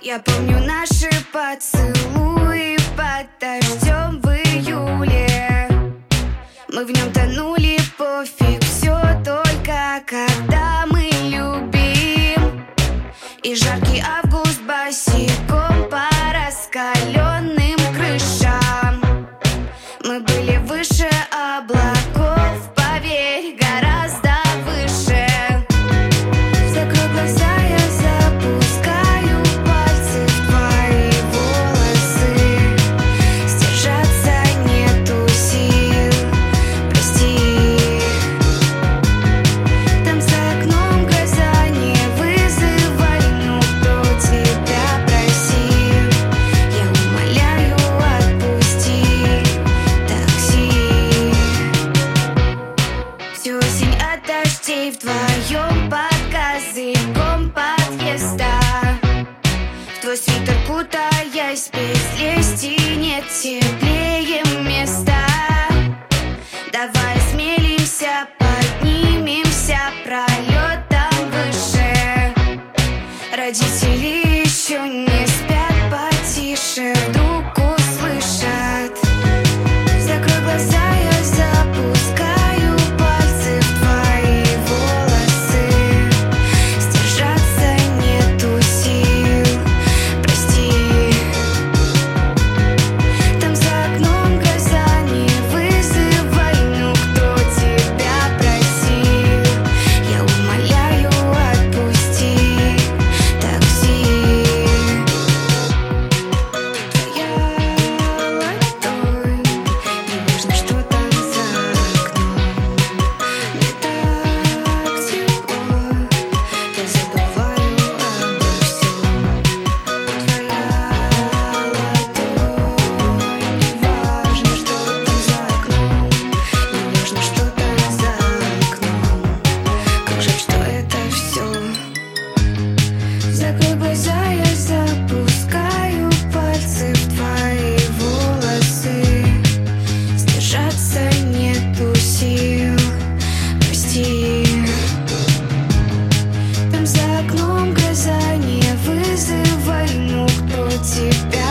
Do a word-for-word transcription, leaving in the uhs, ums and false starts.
Я помню наши поцелуи под дождем в июле. Мы в нем тонули, пофиг, все только когда мы любим. И жаркий август босиком по раскаленным крышам. Мы были выше облаков, поверь, гораздо выше. Закрой глаза, я запускаю пальцы в твои волосы. Сдержаться нету сил, прости. Там за окном гроза, не вызывай, ну кто тебя просил? Я умоляю, отпусти такси. Всю осень от дождей вдвоем под козырьком подъезда. В твой свитер кутаясь, без лести нет теплее места. Давай осмелимся, поднимемся пролетом выше. Родители еще не спят, потише вдруг услышат. Закрой глаза, я запускаю пальцы в твои волосы. Сдержаться нету сил, прости. Там за окном гроза, не вызывай, ну кто тебя просил? Я умоляю, отпусти такси. Твоя ладонь, не важно, что там за окном. Мне так тепло, я забываю обо всем. Твоя ладонь, не важно, что там за окном. Не важно, что там за окном. Как жаль, что это все. Закрой глаза, я запускаю пальцы в твои волосы. Сдержаться нету сил, прости. Там за окном гроза, не вызывай, ну кто тебя